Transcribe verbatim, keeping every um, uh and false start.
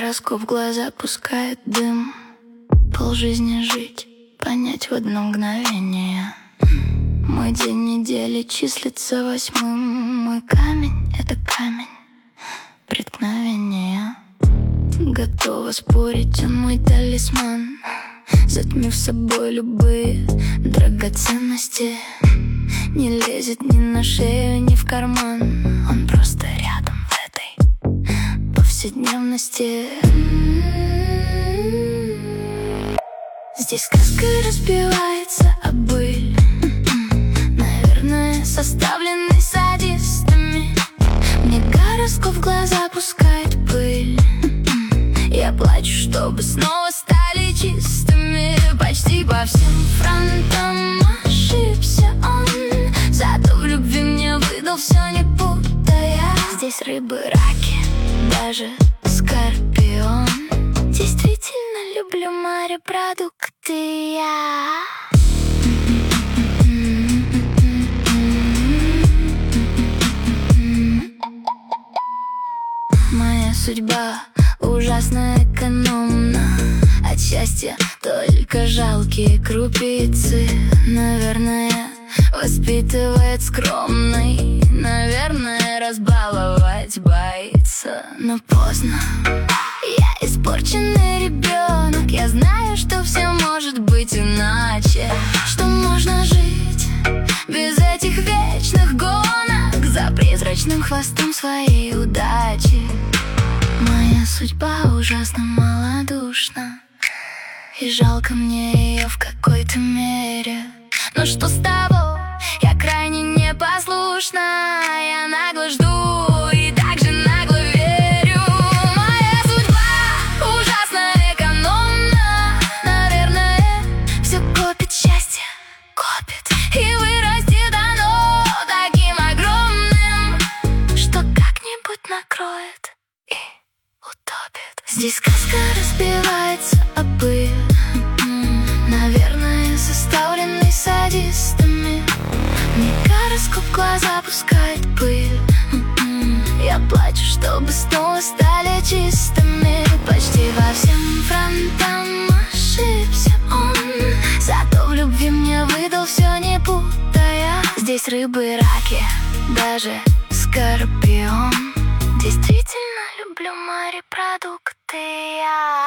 гороскоп в глаза пускает дым. Полжизни жить, понять в одно мгновение. Мой день недели числится восьмым. Мой камень — это камень преткновения. Готова спорить, он мой талисман, затмив собой любые драгоценности. Не лезет ни на шею, ни в карман. Он просто рядом в этой повседневности. Здесь сказка разбивается о быль, наверное, составленный садистами. Мне гороскоп в глаза пускает пыль. Я плачу, чтобы снова стали чистыми. Почти по всем фронтам ошибся он, зато в любви мне выдал все, не путая. Здесь рыбы, раки, даже скорпион. Действительно люблю морепродукты я. Моя судьба ужасно экономна. От счастья только жалкие крупицы. Наверное, воспитывает скромный. Наверное, разбаловать боится. Но поздно, я испорченный ребенок. Я знаю, что все может быть иначе, что можно жить без этих вечных гонок за призрачным хвостом своей удачи. Моя судьба ужасно малодушна, и жалко мне ее в какой-то мере. Но что с того? Я крайне непослушна. Я нагло жду и также нагло верю. Моя судьба ужасно экономна. Наверное, все копит счастье, копит, и вырастет оно таким огромным, что как-нибудь накроет и утопит. Здесь сказка разбивается о пыль, наверное, составленный садистами. Мне гороскоп в глаза пускает пыль. Я плачу, чтобы снова стали чистыми. Почти во всем фронтам ошибся он, зато в любви мне выдал все, не путая. Здесь рыбы, раки, даже скорпион. Действительно люблю морепродукты я.